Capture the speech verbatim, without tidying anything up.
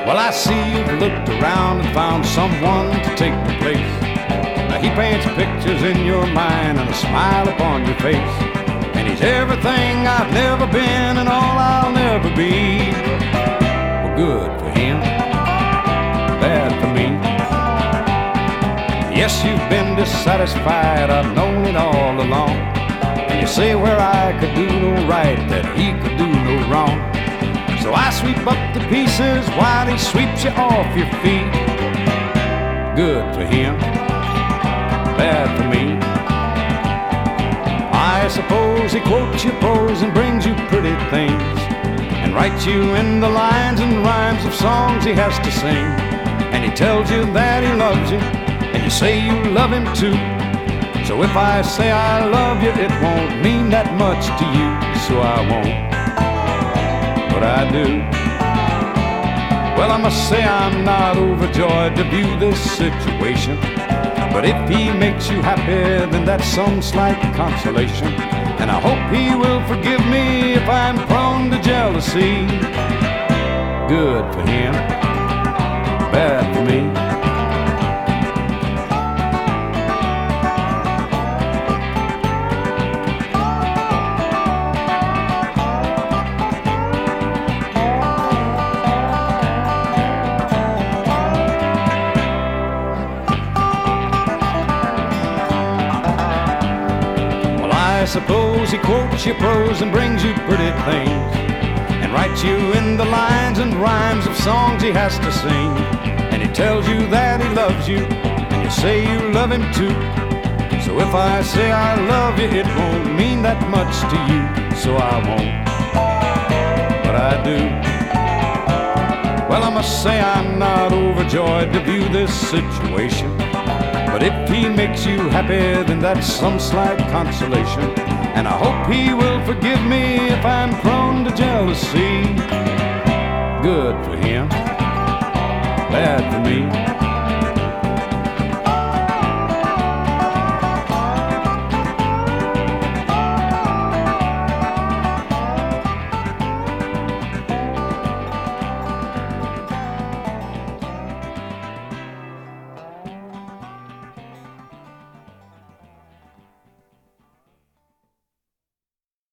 Well, I see you've looked around and found someone to take the place. Now he paints pictures in your mind and a smile upon your face. And he's everything I've never been and all I'll never be. Well, good for him, bad for me. Yes, you've been dissatisfied, I've known it all along. And you say where I could do no right, that he could do no wrong. So I sweep up the pieces while he sweeps you off your feet. Good for him, bad for me. I suppose he quotes your prose and brings you pretty things, and writes you in the lines and rhymes of songs he has to sing. And he tells you that he loves you, and you say you love him too. So if I say I love you, it won't mean that much to you, so I won't. But I do. Well, I must say I'm not overjoyed to view this situation. But if he makes you happy, then that's some slight consolation. And I hope he will forgive me if I'm prone to jealousy. Good for him, bad for me. I suppose he quotes your prose and brings you pretty things, and writes you in the lines and rhymes of songs he has to sing. And he tells you that he loves you, and you say you love him too. So if I say I love you, it won't mean that much to you, so I won't. But I do. Well, I must say I'm not overjoyed to view this situation. But if he makes you happy, then that's some slight consolation. And I hope he will forgive me if I'm prone to jealousy. Good for him, bad for me.